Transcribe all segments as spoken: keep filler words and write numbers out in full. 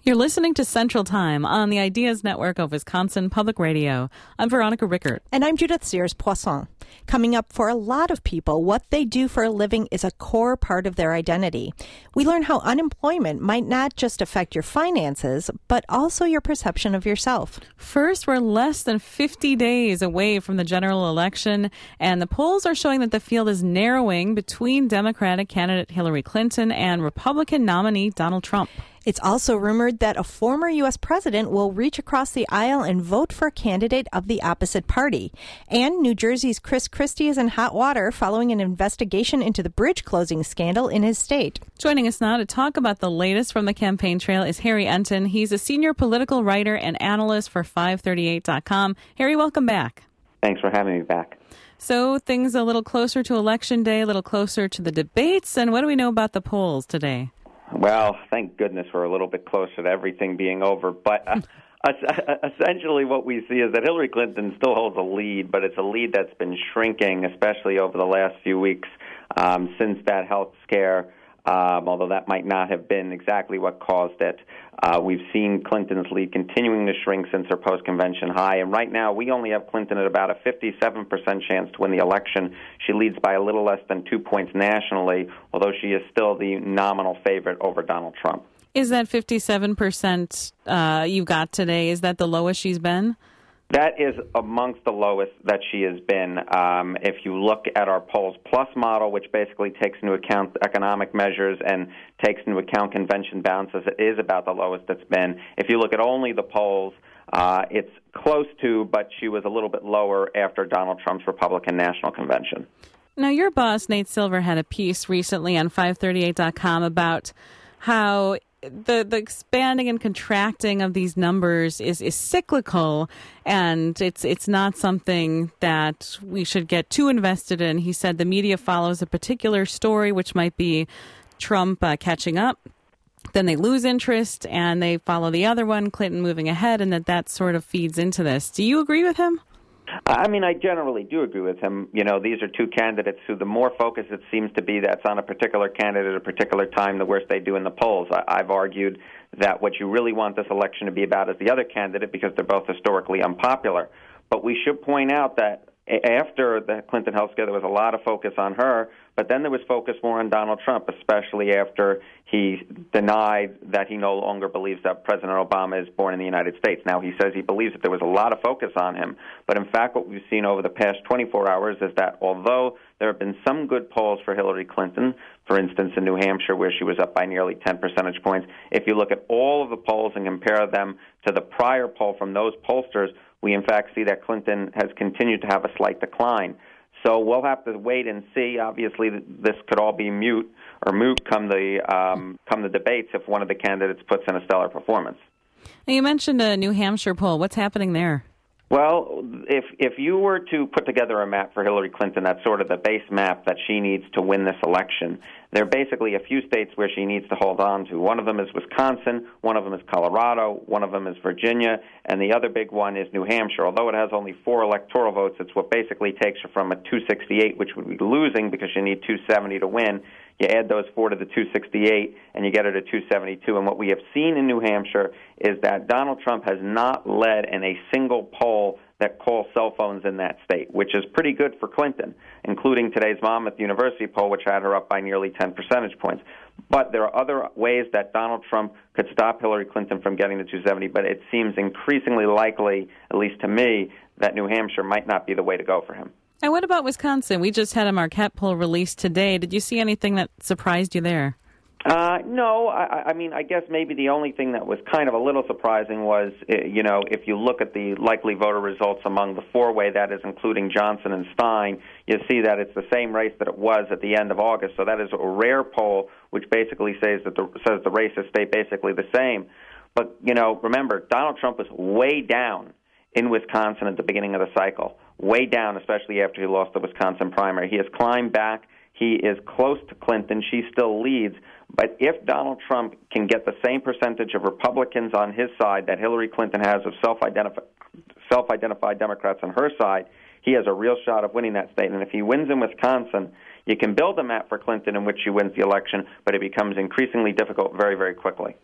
You're listening to Central Time on the Ideas Network of Wisconsin Public Radio. I'm Veronica Rickert. And I'm Judith Sears-Poisson. Coming up, for a lot of people, what they do for a living is a core part of their identity. We learn how unemployment might not just affect your finances, but also your perception of yourself. First, we're less than fifty days away from the general election, and the polls are showing that the field is narrowing between Democratic candidate Hillary Clinton and Republican nominee Donald Trump. It's also rumored that a former U S president will reach across the aisle and vote for a candidate of the opposite party. And New Jersey's Chris Christie is in hot water following an investigation into the bridge closing scandal in his state. Joining us now to talk about the latest from the campaign trail is Harry Enten. He's a senior political writer and analyst for five thirty-eight dot com. Harry, welcome back. Thanks for having me back. So things a little closer to Election Day, a little closer to the debates. And what do we know about the polls today? Well, thank goodness we're a little bit closer to everything being over. But uh, essentially what we see is that Hillary Clinton still holds a lead, but it's a lead that's been shrinking, especially over the last few weeks um, since that health scare, um, although that might not have been exactly what caused it. Uh, we've seen Clinton's lead continuing to shrink since her post-convention high, and right now we only have Clinton at about a fifty-seven percent chance to win the election. She leads by a little less than two points nationally, although she is still the nominal favorite over Donald Trump. Is that fifty-seven percent uh, you got today, is that the lowest she's been? That is amongst the lowest that she has been. Um, if you look at our Polls Plus model, which basically takes into account economic measures and takes into account convention bounces, it is about the lowest it's been. If you look at only the polls, uh, it's close to, but she was a little bit lower after Donald Trump's Republican National Convention. Now, your boss, Nate Silver, had a piece recently on five thirty-eight dot com about how the the expanding and contracting of these numbers is, is cyclical, and it's it's not something that we should get too invested in. He said the media follows a particular story, which might be Trump uh, catching up. Then they lose interest, and they follow the other one, Clinton moving ahead, and that that sort of feeds into this. Do you agree with him? I mean, I generally do agree with him. You know, these are two candidates who the more focus it seems to be that's on a particular candidate at a particular time, the worse they do in the polls. I, I've argued that what you really want this election to be about is the other candidate because they're both historically unpopular. But we should point out that after the Clinton health scare, there was a lot of focus on her, but then there was focus more on Donald Trump, especially after he denied that he no longer believes that President Obama is born in the United States. Now, he says he believes that there was a lot of focus on him, but in fact what we've seen over the past twenty-four hours is that although there have been some good polls for Hillary Clinton, for instance, in New Hampshire, where she was up by nearly ten percentage points, if you look at all of the polls and compare them to the prior poll from those pollsters, we in fact see that Clinton has continued to have a slight decline. So we'll have to wait and see. Obviously, this could all be mute or moot come the um, come the debates if one of the candidates puts in a stellar performance. Now, you mentioned a New Hampshire poll. What's happening there? Well, if if you were to put together a map for Hillary Clinton, that's sort of the base map that she needs to win this election. There are basically a few states where she needs to hold on to. One of them is Wisconsin, one of them is Colorado, one of them is Virginia, and the other big one is New Hampshire. Although it has only four electoral votes, it's what basically takes her from a two sixty-eight, which would be losing because you need two seventy to win. You add those four to the two sixty-eight, and you get her to two seventy-two. And what we have seen in New Hampshire is that Donald Trump has not led in a single poll that calls cell phones in that state, which is pretty good for Clinton, including today's Monmouth University poll, which had her up by nearly ten percentage points. But there are other ways that Donald Trump could stop Hillary Clinton from getting to two seventy, but it seems increasingly likely, at least to me, that New Hampshire might not be the way to go for him. And what about Wisconsin? We just had a Marquette poll released today. Did you see anything that surprised you there? Uh, no, I, I mean, I guess maybe the only thing that was kind of a little surprising was, you know, if you look at the likely voter results among the four-way, that is including Johnson and Stein, you see that it's the same race that it was at the end of August. So that is a rare poll, which basically says that the, says the races stay basically the same. But, you know, remember, Donald Trump was way down in Wisconsin at the beginning of the cycle, way down, especially after he lost the Wisconsin primary. He has climbed back. He is close to Clinton. She still leads. But if Donald Trump can get the same percentage of Republicans on his side that Hillary Clinton has of self-identified, self-identified Democrats on her side, he has a real shot of winning that state. And if he wins in Wisconsin, you can build a map for Clinton in which she wins the election, but it becomes increasingly difficult very, very quickly.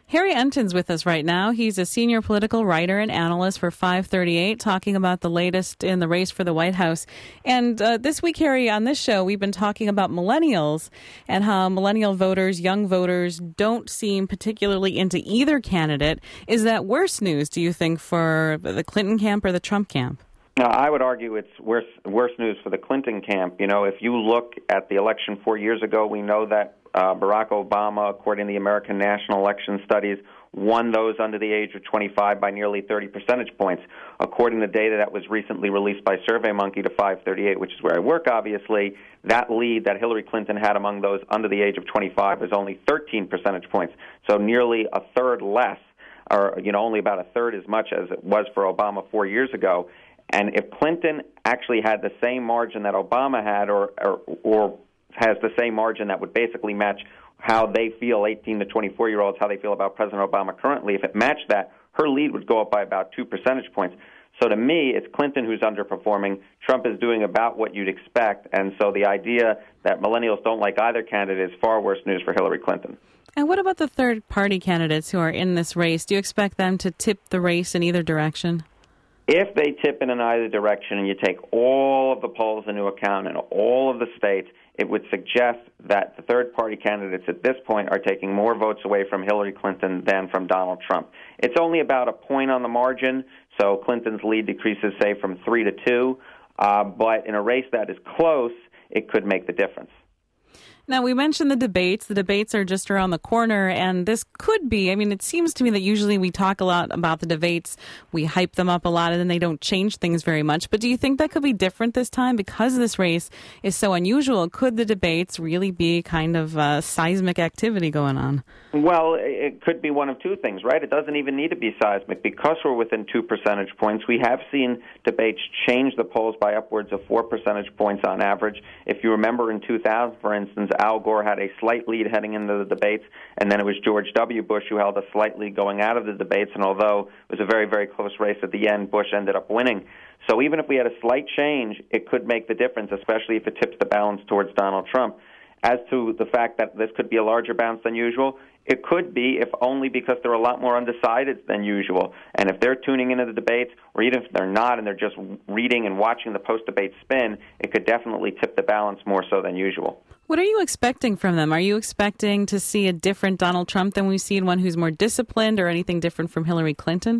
Harry Enton's with us right now. He's a senior political writer and analyst for five thirty-eight, talking about the latest in the race for the White House. And uh, this week, Harry, on this show, we've been talking about millennials and how millennial voters, young voters, don't seem particularly into either candidate. Is that worse news, do you think, for the Clinton camp or the Trump camp? Uh, I would argue it's worse, worse news for the Clinton camp. You know, if you look at the election four years ago, we know that uh, Barack Obama, according to the American National Election Studies, won those under the age of twenty-five by nearly thirty percentage points. According to data that was recently released by SurveyMonkey to five thirty-eight, which is where I work, obviously, that lead that Hillary Clinton had among those under the age of twenty-five was only thirteen percentage points, so nearly a third less, or, you know, only about a third as much as it was for Obama four years ago. And if Clinton actually had the same margin that Obama had, or, or or has the same margin that would basically match how they feel, eighteen to twenty-four-year-olds, how they feel about President Obama currently, if it matched that, her lead would go up by about two percentage points. So to me, it's Clinton who's underperforming. Trump is doing about what you'd expect. And so the idea that millennials don't like either candidate is far worse news for Hillary Clinton. And what about the third-party candidates who are in this race? Do you expect them to tip the race in either direction? If they tip in either direction and you take all of the polls into account in all of the states, it would suggest that the third-party candidates at this point are taking more votes away from Hillary Clinton than from Donald Trump. It's only about a point on the margin, so Clinton's lead decreases, say, from three to two. Uh, but in a race that is close, it could make the difference. Now, we mentioned the debates. The debates are just around the corner, and this could be, I mean, it seems to me that usually we talk a lot about the debates, we hype them up a lot, and then they don't change things very much. But do you think that could be different this time because this race is so unusual? Could the debates really be kind of uh, seismic activity going on? Well, it could be one of two things, right? It doesn't even need to be seismic. Because we're within two percentage points, we have seen debates change the polls by upwards of four percentage points on average. If you remember in two thousand, for instance, Al Gore had a slight lead heading into the debates, and then it was George W. Bush who held a slight lead going out of the debates, and although it was a very, very close race at the end, Bush ended up winning. So even if we had a slight change, it could make the difference, especially if it tips the balance towards Donald Trump. As to the fact that this could be a larger bounce than usual, it could be, if only because there are a lot more undecideds than usual. And if they're tuning into the debates, or even if they're not and they're just reading and watching the post-debate spin, it could definitely tip the balance more so than usual. What are you expecting from them? Are you expecting to see a different Donald Trump than we've seen, one who's more disciplined, or anything different from Hillary Clinton?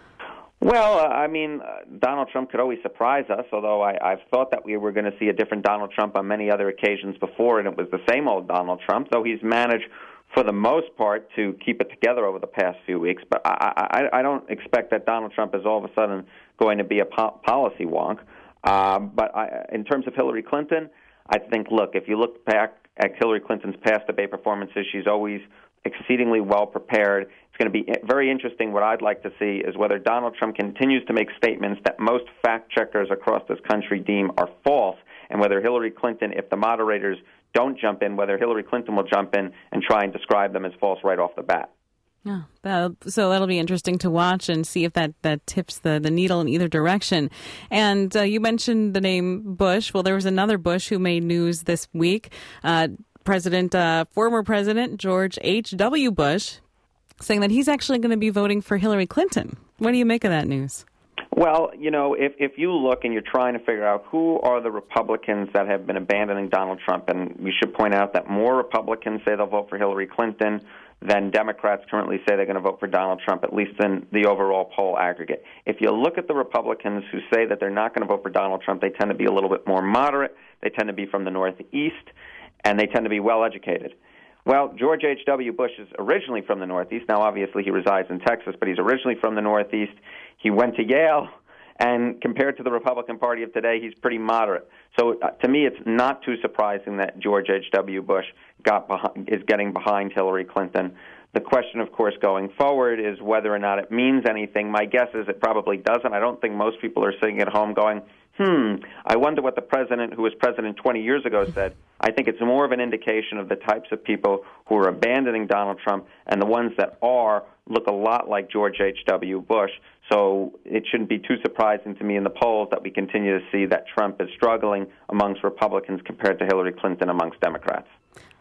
Well, uh, I mean, uh, Donald Trump could always surprise us, although I, I've thought that we were going to see a different Donald Trump on many other occasions before, and it was the same old Donald Trump, though he's managed, for the most part, to keep it together over the past few weeks. But I, I, I don't expect that Donald Trump is all of a sudden going to be a po- policy wonk. Uh, but I, in terms of Hillary Clinton, I think, look, if you look back at Hillary Clinton's past debate performances, she's always exceedingly well prepared. It's going to be very interesting. What I'd like to see is whether Donald Trump continues to make statements that most fact checkers across this country deem are false, and whether Hillary Clinton, if the moderators don't jump in, whether Hillary Clinton will jump in and try and describe them as false right off the bat. Yeah, that'll, so that'll be interesting to watch and see if that, that tips the, the needle in either direction. And uh, you mentioned the name Bush. Well, there was another Bush who made news this week. Uh, President, uh, former President George H W. Bush, saying that he's actually going to be voting for Hillary Clinton. What do you make of that news? Well, you know, if if you look and you're trying to figure out who are the Republicans that have been abandoning Donald Trump, and we should point out that more Republicans say they'll vote for Hillary Clinton than Democrats currently say they're going to vote for Donald Trump, at least in the overall poll aggregate. If you look at the Republicans who say that they're not going to vote for Donald Trump, they tend to be a little bit more moderate. They tend to be from the Northeast, and they tend to be well-educated. Well, George H W. Bush is originally from the Northeast. Now, obviously, he resides in Texas, but he's originally from the Northeast. He went to Yale, and compared to the Republican Party of today, he's pretty moderate. So, uh, to me, it's not too surprising that George H W. Bush got behind, is getting behind Hillary Clinton. The question, of course, going forward is whether or not it means anything. My guess is it probably doesn't. I don't think most people are sitting at home going, hmm, I wonder what the president who was president twenty years ago said. I think it's more of an indication of the types of people who are abandoning Donald Trump, and the ones that are look a lot like George H W. Bush. So it shouldn't be too surprising to me in the polls that we continue to see that Trump is struggling amongst Republicans compared to Hillary Clinton amongst Democrats.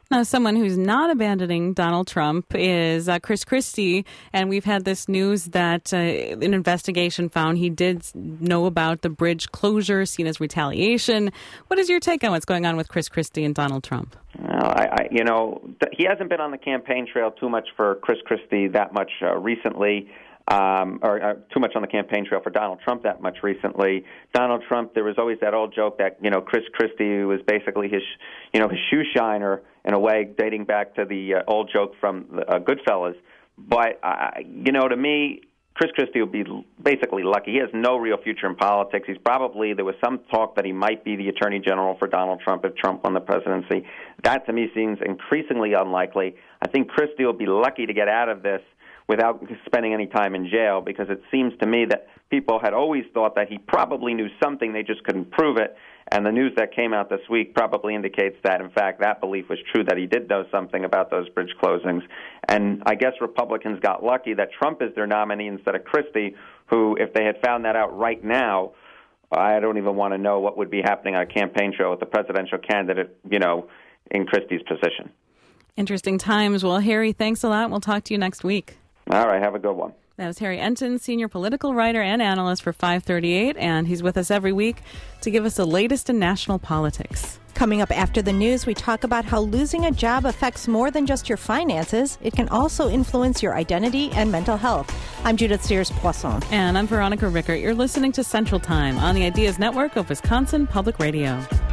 Now, someone who's not abandoning Donald Trump is uh, Chris Christie, and we've had this news that uh, an investigation found he did know about the bridge closure seen as retaliation. What is your take on what's going on with Chris Christie and Donald Trump? Well, I, I, you know, th- he hasn't been on the campaign trail too much for Chris Christie that much uh, recently. Um, or uh, too much on the campaign trail for Donald Trump that much recently. Donald Trump, there was always that old joke that, you know, Chris Christie was basically his, you know, his shoe shiner in a way, dating back to the uh, old joke from uh, Goodfellas. But, uh, you know, to me, Chris Christie will be basically lucky. He has no real future in politics. He's probably, there was some talk that he might be the Attorney General for Donald Trump if Trump won the presidency. That, to me, seems increasingly unlikely. I think Christie will be lucky to get out of this without spending any time in jail, because it seems to me that people had always thought that he probably knew something, they just couldn't prove it. And the news that came out this week probably indicates that, in fact, that belief was true, that he did know something about those bridge closings. And I guess Republicans got lucky that Trump is their nominee instead of Christie, who, if they had found that out right now, I don't even want to know what would be happening on a campaign trail with the presidential candidate, you know, in Christie's position. Interesting times. Well, Harry, thanks a lot. We'll talk to you next week. All right, have a good one. That was Harry Enton, senior political writer and analyst for five thirty-eight, and he's with us every week to give us the latest in national politics. Coming up after the news, we talk about how losing a job affects more than just your finances. It can also influence your identity and mental health. I'm Judith Sears-Poisson. And I'm Veronica Rickert. You're listening to Central Time on the Ideas Network of Wisconsin Public Radio.